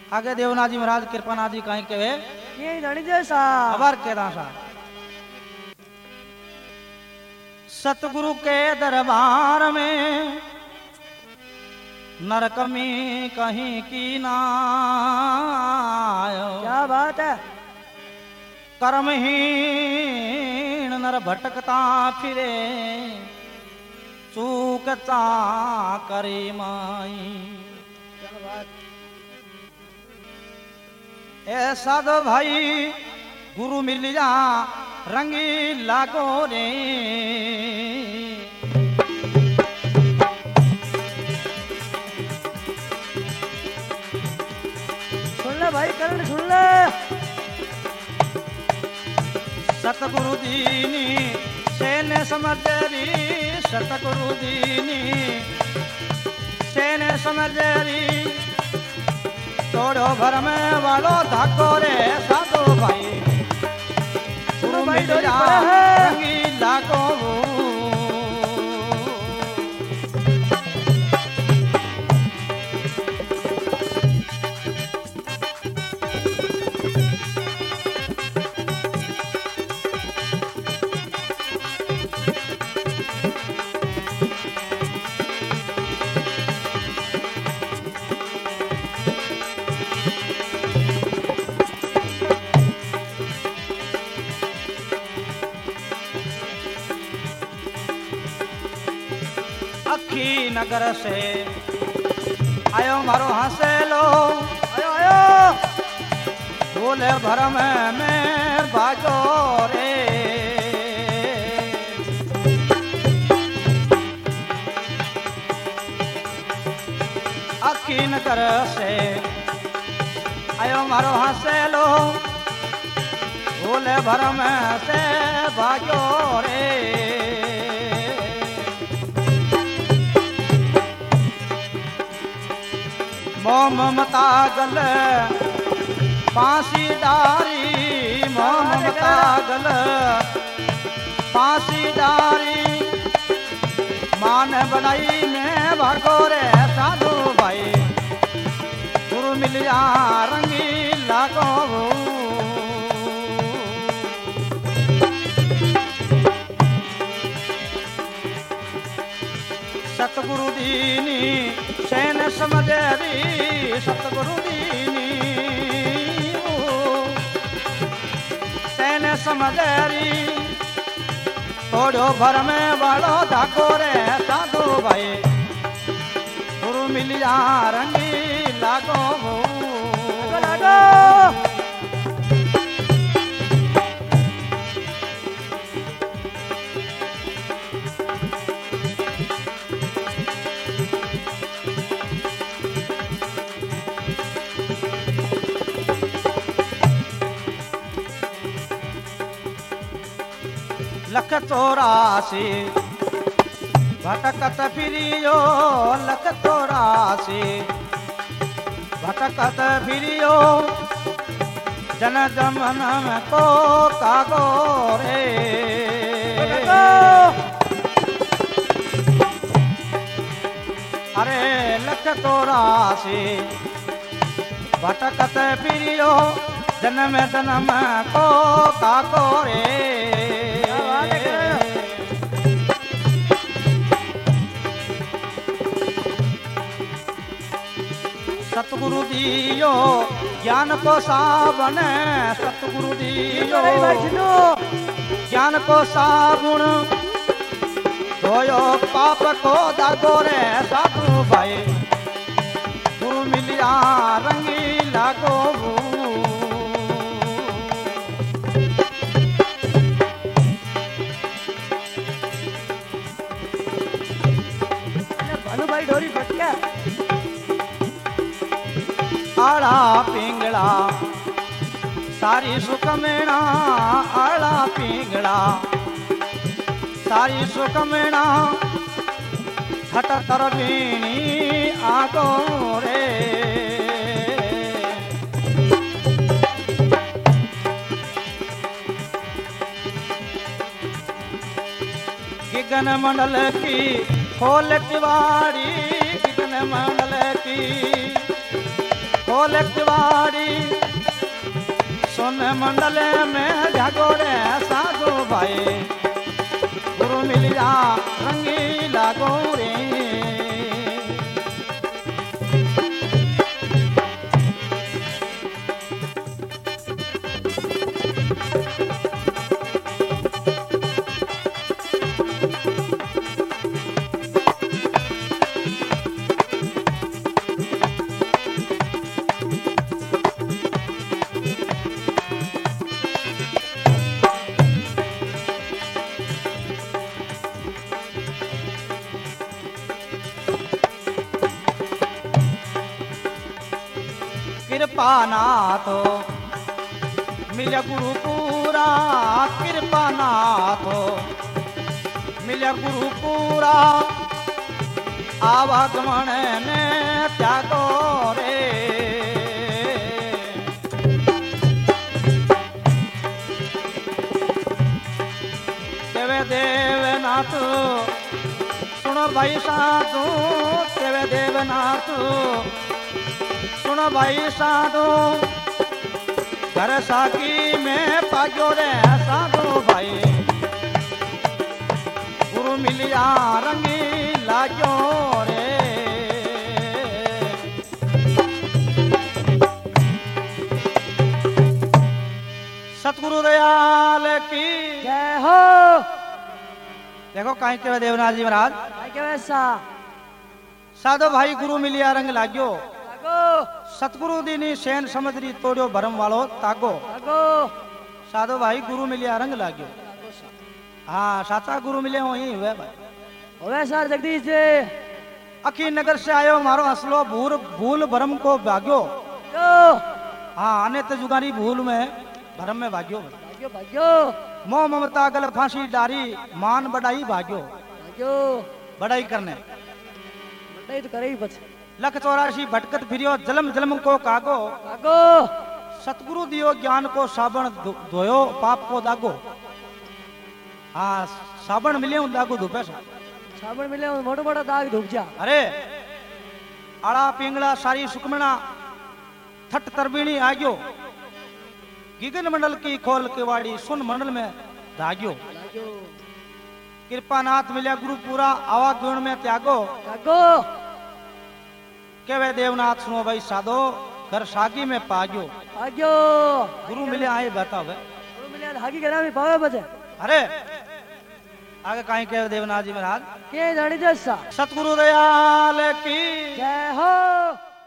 आगे देवनाथ जी महाराज कृपानाथ जी कहीं कहे ये धनी जैसा अबर केदा सा सतगुरु के दरबार में नरक में कहीं की ना आयो। क्या बात है। कर्महीन नर भटकता फिरे चूकता करी माई। क्या बात। ऐसा दो भाई गुरु मिल जा रंगी लागो रे। सुन ले भाई करण सुन ले। सतगुरु दीनी सेने समझरी सतगुरु दीनी सेने समझरी तोड़ो भर में वालो धाको रे साधो भाई गुरु मिल जा रंगीला को। अखी नगर से आयो मारो हंसेलो आयो आयो बोले भर में भागो रे। अखी नगर से आयो मारो हंसेलो बोले भर में से भागो रे। मोह ममता गल फांसी डारी मोह ममता गल फांसी डारी मान बनाई ने भागो रे साधु भाई गुरु मिलिया रंगीला को। सतगुरु दीनी सैन समझरी सतगुरु दीनी सैन समझरी तोड़ो भर में वालो धाको रे साधु भाई गुरु मिलिया रंगीला को। लख 84 भटकत फिरियो लख 84 भटकत फिरियो जन जमन को कागो रे। अरे लख 84 भटकत फिरियो जन्म जन्म को कागो रे। सतगुरु दियो ज्ञान को साबन सतगुरु दियो ज्ञान को साबुन धोयो पाप को दादो रे साधु भाई गुरु मिलिया रंगीला को। भाई डोरी फटिया आड़ा पिंगला सारी सुख मेणा आड़ा पिंगला सारी सुख मेणा हट तरबीनी आगो रे। गिगन मंडल की खोल किवाड़ी गिगन मंडल की खोल किवाड़ी सुन मंडल में जागो रे साधु भाई गुरु मिलिया रंगीला गोरे कृपा नाथ मिले गुरु पूरा कृपा नाथ मिले गुरु पूरा आवागमन ने त्यागो रे देवे देवनाथ सुनो भाई साधु देवे देवनाथ सुनो भाई साधु घर साकी में पाजो रे साधु भाई गुरु मिलिया रंगी लाजो रे सतगुरु दयाल की जय हो। देखो कहीं के देवनाथ जी महाराज भाई के वैसा साधु भाई गुरु मिलिया रंग लाग्यो तागो सतगुरु दीनी सेन समझरी तोड़ो भरम वालो तागो तागो साधु भाई गुरु मिलिया रंग लाग्यो हाँ साता गुरु मिले हो ही हुए भाई होवे सर जगदीश जी अखी नगर से आयो मारो असलो भूल भरम को भाग्यो जो हाँ आने तो जुगारी भूल में भरम में भाग्यो भाग्यो भाग्यो मोह ममता गल फांसी डारी मान बढ़ाई भाग्यो भाग्यो बढ़ाई करने बड़ाई तो करे ही बच लख 84 भटकत फिरियो जलम जलम को कागो तागो सतगुरु दियो ज्ञान को साबण धोयो पाप को दागो हाँ साबण मिले हूं दागो धोपे साबण मिले मोटा मोटा दाग धूप जा अरे आड़ा पिंगला सारी सुकमना थट तरबीणी आग्यो गिगन मंडल की खोल केवाड़ी सुन मंडल में धाग्यो तागो कृपानाथ मिले गुरु पूरा आवा गुण में त्यागो तागो के वे देवनाथ सुनो भाई साधो घर सागी में पाग्यो भाग्यो गुरु मिले आए बताओ भाई गुरु मिले हागी गरा में पावे बचे अरे आगे कहीं के देवनाथ जी महाराज के जानी जैसा सतगुरु दयाल की जय हो।